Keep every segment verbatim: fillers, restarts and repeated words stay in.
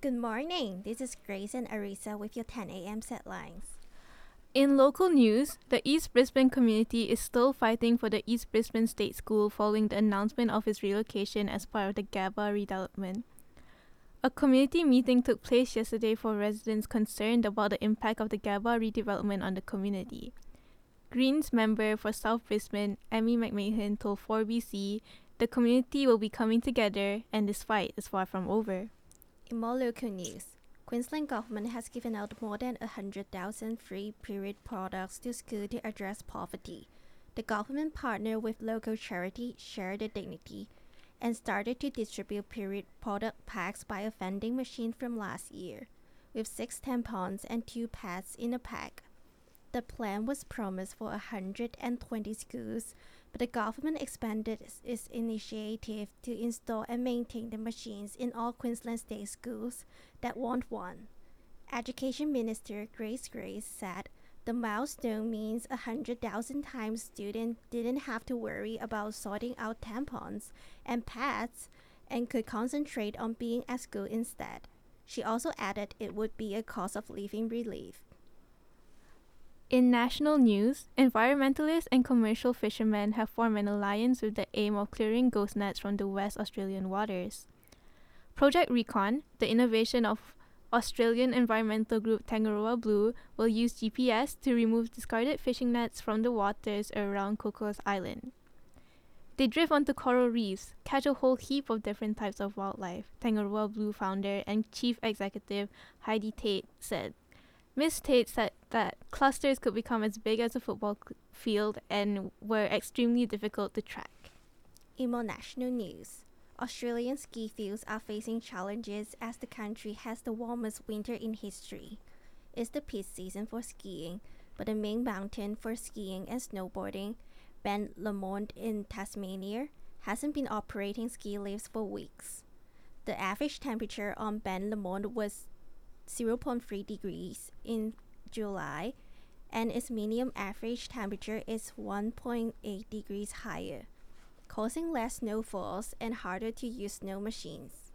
Good morning. This is Grace and Arisa with your ten a.m. headlines. In local news, the East Brisbane community is still fighting for the East Brisbane State School following the announcement of its relocation as part of the Gabba redevelopment. A community meeting took place yesterday for residents concerned about the impact of the Gabba redevelopment on the community. Greens member for South Brisbane, Emmy McMahon, told four B C the community will be coming together and this fight is far from over. In more local news, Queensland government has given out more than one hundred thousand free period products to schools to address poverty. The government partnered with local charity Share the Dignity and started to distribute period product packs by a vending machine from last year, with six tampons and two pads in a pack. The plan was promised for one hundred twenty schools, but the government expanded its initiative to install and maintain the machines in all Queensland state schools that want one. Education Minister Grace Grace said the milestone means one hundred thousand times students didn't have to worry about sorting out tampons and pads and could concentrate on being at school instead. She also added it would be a cost of living relief. In national news, environmentalists and commercial fishermen have formed an alliance with the aim of clearing ghost nets from the West Australian waters. Project Recon, the innovation of Australian environmental group Tangaroa Blue, will use G P S to remove discarded fishing nets from the waters around Cocos Island. They drift onto coral reefs, catch a whole heap of different types of wildlife, Tangaroa Blue founder and chief executive Heidi Tate said. Miz Tate said that clusters could become as big as a football c- field and were extremely difficult to track. In more national news, Australian ski fields are facing challenges as the country has the warmest winter in history. It's the peak season for skiing, but the main mountain for skiing and snowboarding, Ben Lomond in Tasmania, hasn't been operating ski lifts for weeks. The average temperature on Ben Lomond was zero point three degrees in July, and its medium average temperature is one point eight degrees higher, causing less snowfalls and harder to use snow machines.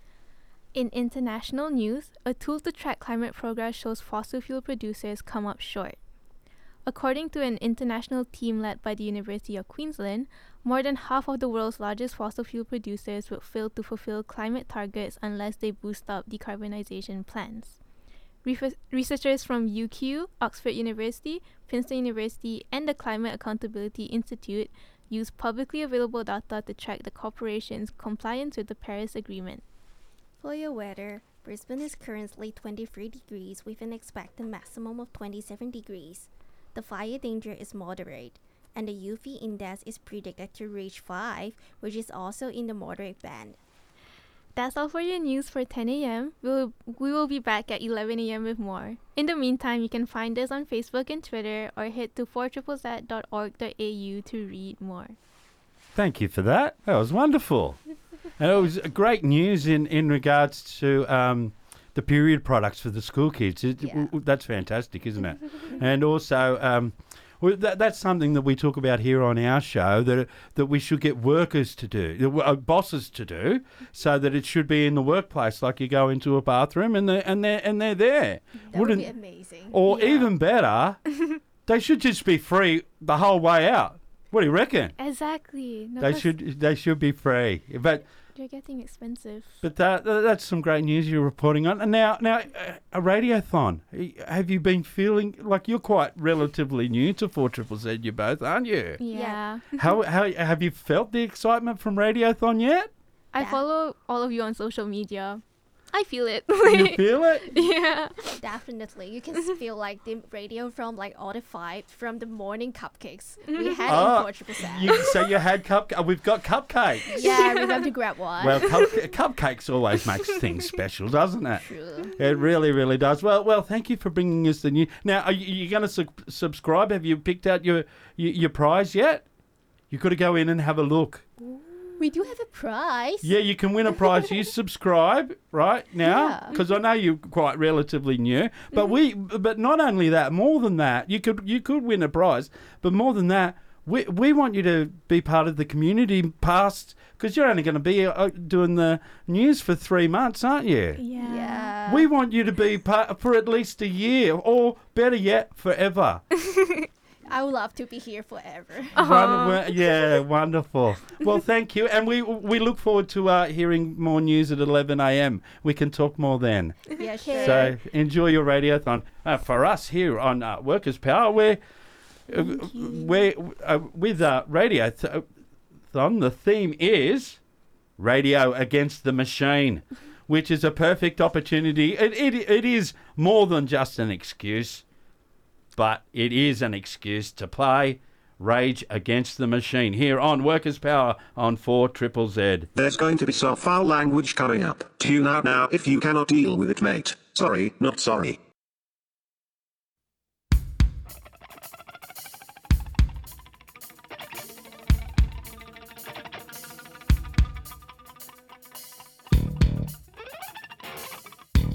In international news, a tool to track climate progress shows fossil fuel producers come up short. According to an international team led by the University of Queensland, more than half of the world's largest fossil fuel producers will fail to fulfill climate targets unless they boost up decarbonization plans. Re- researchers from U Q, Oxford University, Princeton University, and the Climate Accountability Institute use publicly available data to track the corporation's compliance with the Paris Agreement. For your weather, Brisbane is currently twenty-three degrees with an expected maximum of twenty-seven degrees. The fire danger is moderate, and the U V index is predicted to reach five, which is also in the moderate band. That's all for your news for ten a.m. We will, we will be back at eleven a.m. with more. In the meantime, you can find us on Facebook and Twitter or head to four z z dot org dot a u to read more. Thank you for that. That was wonderful. And it was great news in, in regards to um, the period products for the school kids. It, Yeah. w- w- that's fantastic, isn't it? And also, um, well, that, that's something that we talk about here on our show, that that we should get workers to do, uh, bosses to do, so that it should be in the workplace, like you go into a bathroom and they're, and they're, and they're there. That would be amazing. Or Yeah. even better, they should just be free the whole way out. What do you reckon? Exactly. No, They plus should they should be free. But They're getting expensive. but that that's some great news you're reporting on. And now now uh, a radiothon. Have you been feeling like you're quite relatively new to four Z Z? You both, aren't you? Yeah. How how have you felt the excitement from radiothon yet? I That- follow all of you on social media. I feel it. You feel it? Yeah. Definitely. You can s- feel like the radio from like all the vibe from the morning cupcakes we had Ah, in Portugal. You, so you had cup. uh, We've got cupcakes. Yeah, remember to grab one. Well, cup, cupcakes always makes things special, doesn't it? True. It really, really does. Well, well, thank you for bringing us the news. Now, are you, you going to su- subscribe? Have you picked out your, your your prize yet? You've got to go in and have a look. We do have a prize. Yeah, you can win a prize. You subscribe right now, Yeah. because I know you're quite relatively new. But we, but not only that, more than that, you could you could win a prize. But more than that, we we want you to be part of the community past, because you're only going to be uh, doing the news for three months, aren't you? Yeah. Yeah. We want you to be part for at least a year, or better yet, forever. I would love to be here forever. Wonderful. Yeah, wonderful. Well, thank you, and we we look forward to uh, hearing more news at eleven a.m. We can talk more then. Yeah, sure. So enjoy your radiothon. Uh, for us here on uh, Workers' Power, we're uh, we're uh, with uh, radiothon. The theme is Radio Against the Machine, which is a perfect opportunity. It it it is more than just an excuse. But it is an excuse to play Rage Against the Machine here on Workers' Power on four Triple Z. There's going to be some foul language coming up. Tune out now if you cannot deal with it, mate. Sorry, not sorry.